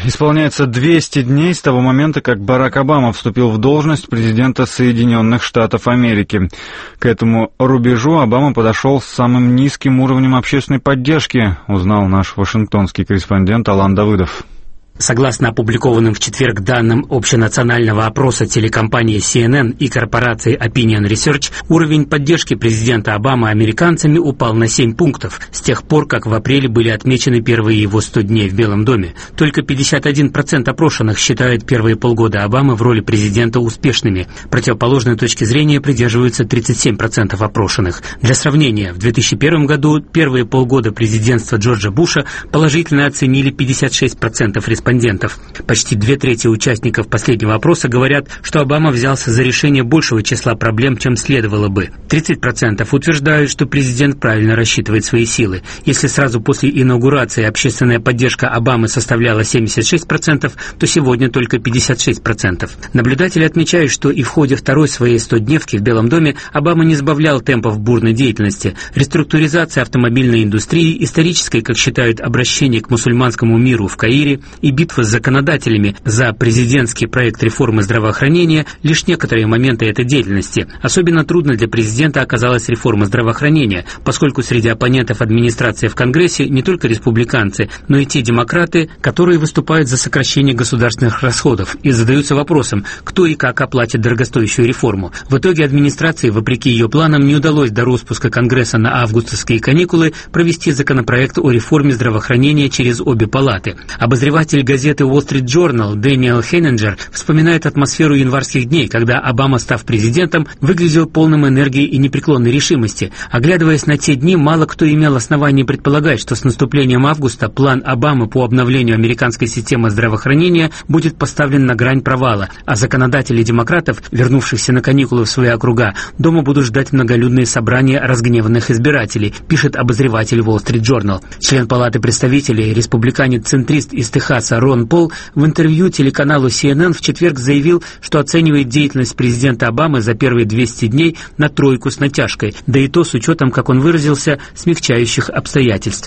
Исполняется 200 дней с того момента, как Барак Обама вступил в должность президента Соединенных Штатов Америки. К этому рубежу Обама подошел с самым низким уровнем общественной поддержки, узнал наш вашингтонский корреспондент Алан Давыдов. Согласно опубликованным в четверг данным общенационального опроса телекомпании CNN и корпорации Opinion Research, уровень поддержки президента Обамы американцами упал на 7 пунктов с тех пор, как в апреле были отмечены первые его 100 дней в Белом доме. Только 51% опрошенных считают первые полгода Обамы в роли президента успешными. Противоположной точки зрения придерживаются 37% опрошенных. Для сравнения, в 2001 году первые полгода президентства Джорджа Буша положительно оценили 56% респондентов. Почти 2/3 участников последнего опроса говорят, что Обама взялся за решение большего числа проблем, чем следовало бы. 30% утверждают, что президент правильно рассчитывает свои силы. Если сразу после инаугурации общественная поддержка Обамы составляла 76%, то сегодня только 56%. Наблюдатели отмечают, что и в ходе второй своей 100-дневки в Белом доме Обама не сбавлял темпов бурной деятельности. Реструктуризация автомобильной индустрии, историческое, как считают, обращение к мусульманскому миру в Каире и битва с законодателями за президентский проект реформы здравоохранения – лишь некоторые моменты этой деятельности. Особенно трудно для президента оказалась реформа здравоохранения, поскольку среди оппонентов администрации в Конгрессе не только республиканцы, но и те демократы, которые выступают за сокращение государственных расходов и задаются вопросом, кто и как оплатит дорогостоящую реформу. В итоге администрации, вопреки ее планам, не удалось до распуска Конгресса на августовские каникулы провести законопроект о реформе здравоохранения через обе палаты. Обозреватель газеты Wall Street Journal Дэниел Хеннинджер вспоминает атмосферу январских дней, когда Обама, став президентом, выглядел полным энергии и непреклонной решимости. Оглядываясь на те дни, мало кто имел оснований предполагать, что с наступлением августа план Обамы по обновлению американской системы здравоохранения будет поставлен на грань провала, а законодатели демократов, вернувшихся на каникулы в свои округа, дома будут ждать многолюдные собрания разгневанных избирателей, пишет обозреватель Wall Street Journal. Член Палаты представителей, республиканец-центрист из Техаса Рон Пол в интервью телеканалу CNN в четверг заявил, что оценивает деятельность президента Обамы за первые 200 дней на 3 с натяжкой, да и то с учетом, как он выразился, смягчающих обстоятельств.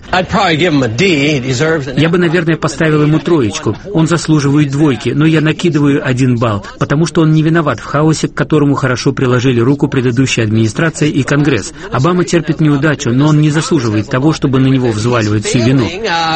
Я бы, наверное, поставил ему 3. Он заслуживает 2, но я накидываю 1 балл, потому что он не виноват в хаосе, к которому хорошо приложили руку предыдущая администрация и Конгресс. Обама терпит неудачу, но он не заслуживает того, чтобы на него взваливать всю вину.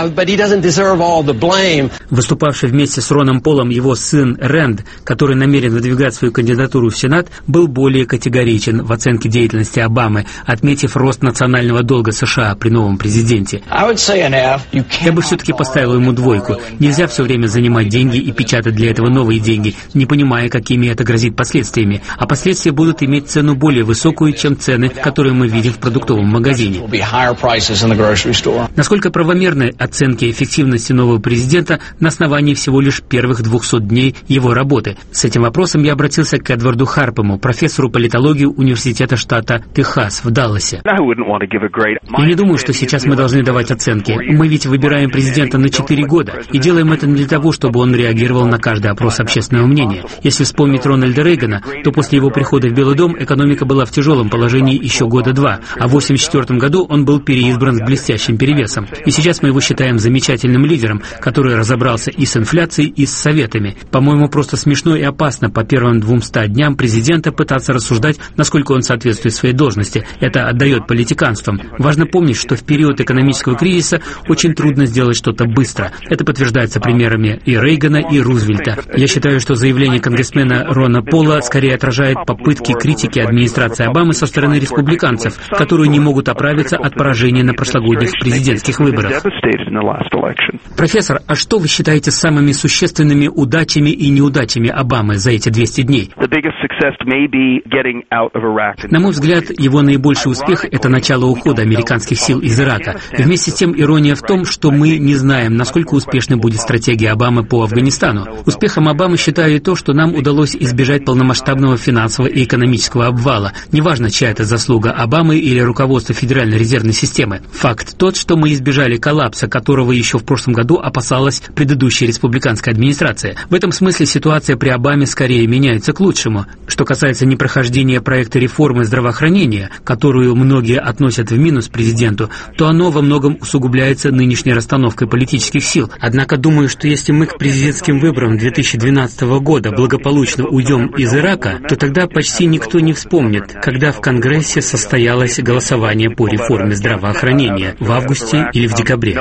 Выступавший вместе с Роном Полом его сын Рэнд, который намерен выдвигать свою кандидатуру в Сенат, был более категоричен в оценке деятельности Обамы, отметив рост национального долга США при новом президенте. Я бы все-таки поставил ему 2. Нельзя все время занимать деньги и печатать для этого новые деньги, не понимая, какими это грозит последствиями. А последствия будут иметь цену более высокую, чем цены, которые мы видим в продуктовом магазине. Насколько правомерны оценки эффективности нового президента на основании всего лишь первых 200 дней его работы? С этим вопросом я обратился к Эдварду Харпему, профессору политологии Университета штата Техас в Далласе. Я не думаю, что сейчас мы должны давать оценки. Мы ведь выбираем президента на 4 года и делаем это не для того, чтобы он реагировал на каждый опрос общественного мнения. Если вспомнить Рональда Рейгана, то после его прихода в Белый дом экономика была в тяжелом положении еще 2 года, а в 1984 году он был переизбран с блестящим перевесом. И сейчас мы его считаем замечательным лидером, который разобрался и с инфляцией, и с советами. По-моему, просто смешно и опасно по первым 200 дням президента пытаться рассуждать, насколько он соответствует своей должности. Это отдает политиканством. Важно помнить, что в период экономического кризиса очень трудно сделать что-то быстро. Это подтверждается примерами и Рейгана, и Рузвельта. Я считаю, что заявление конгрессмена Рона Пола скорее отражает попытки критики администрации Обамы со стороны республиканцев, которые не могут оправиться от поражения на прошлогодних президентских выборах. Профессор, а что вы считаете самыми существенными удачами и неудачами Обамы за эти 200 дней? На мой взгляд, его наибольший успех – это начало ухода американских сил из Ирака. Вместе с тем, ирония в том, что мы не знаем, насколько успешной будет стратегия Обамы по Афганистану. Успехом Обамы считаю и то, что нам удалось избежать полномасштабного финансового и экономического обвала. Неважно, чья это заслуга, Обамы или руководства Федеральной резервной системы. Факт тот, что мы избежали коллапса, которого еще в прошлом году опасалась предыдущей республиканской администрации. В этом смысле ситуация при Обаме скорее меняется к лучшему. Что касается непрохождения проекта реформы здравоохранения, которую многие относят в минус президенту, то оно во многом усугубляется нынешней расстановкой политических сил. Однако думаю, что если мы к президентским выборам 2012 года благополучно уйдем из Ирака, то тогда почти никто не вспомнит, когда в Конгрессе состоялось голосование по реформе здравоохранения в августе или в декабре.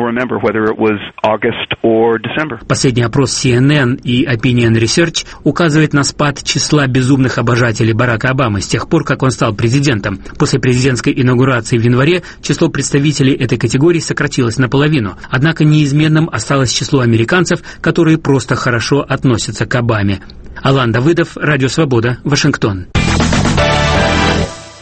Последний опрос CNN и Opinion Research указывает на спад числа безумных обожателей Барака Обамы с тех пор, как он стал президентом. После президентской инаугурации в январе число представителей этой категории сократилось наполовину. Однако неизменным осталось число американцев, которые просто хорошо относятся к Обаме. Алан Давыдов, Радио Свобода, Вашингтон.